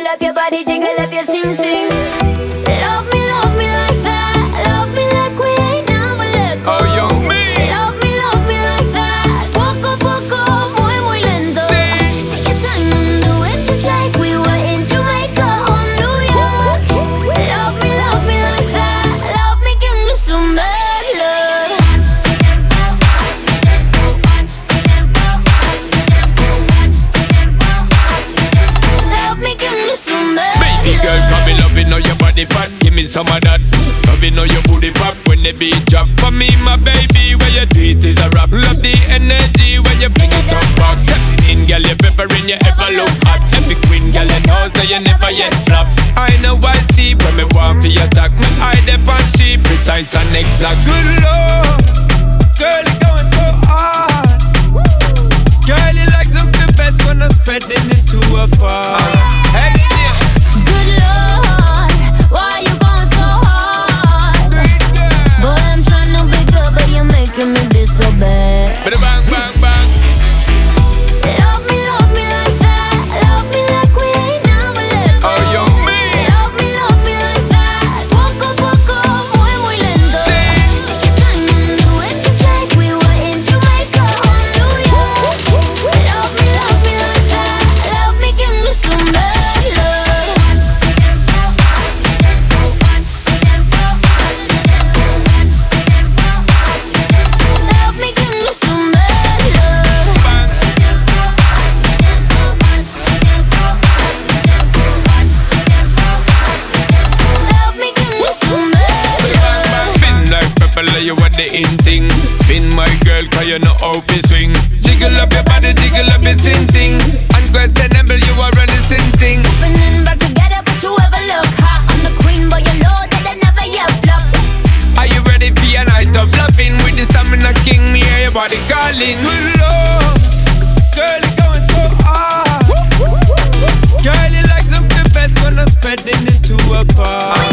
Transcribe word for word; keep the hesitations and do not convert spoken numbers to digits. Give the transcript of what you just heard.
up your body, jiggle up your sing sing. Love me, love me like that. Love me like we ain't never let go. Oh, young me. Love me, love me like that. Poco, poco, muy, muy lento. Take your time and do it just like we were in Jamaica or New York. Love me, love me like that. Love me, give me some bad love. Love me, give me some bad love. Baby girl, come me loving how your body fat. Give me some of that. Loving how your booty pop when the beat drop. For me, my baby, where you do it is a rap. Love the energy when you fling it up back. Step in, girl, you peppering, you ever look hot. Every queen, girl, you know, so you never yet flop. I know I see when me want for your attack. Me eye dep on she precise and exact. Good lord, girl, you going so hard. Girl, you like something best when I'm spreading it to a bar. Hey, yeah. Good Lord, why you going so hard? Boy, I'm trying to be good, but you're making me be so bad. Bada bang, bang, bang. Love me, love me like that. Love me like we ain't never let go. Oh, young me. Love me, love me like that. Poco, poco, muy, muy lento. Take your time and do it just like we were in Jamaica or New York. Love me, love me like that. Love me, give me some bad love. Love me, give me some bad love. Love me, give me some bad love. Spin like purple, you want the in thing. Spin my girl, cause you know how to swing. Jiggle up your body, jiggle up your sing sing. Unquestionable, you are running sing thing. Opening back together, but you ever look hot. I'm the queen, but you know that I never yet flop. Are you ready for your night of loving? With the stamina king, me hear your body calling. Good lord, girl, you going so hard. Girl, you like something best when I'm spreading it to a bar.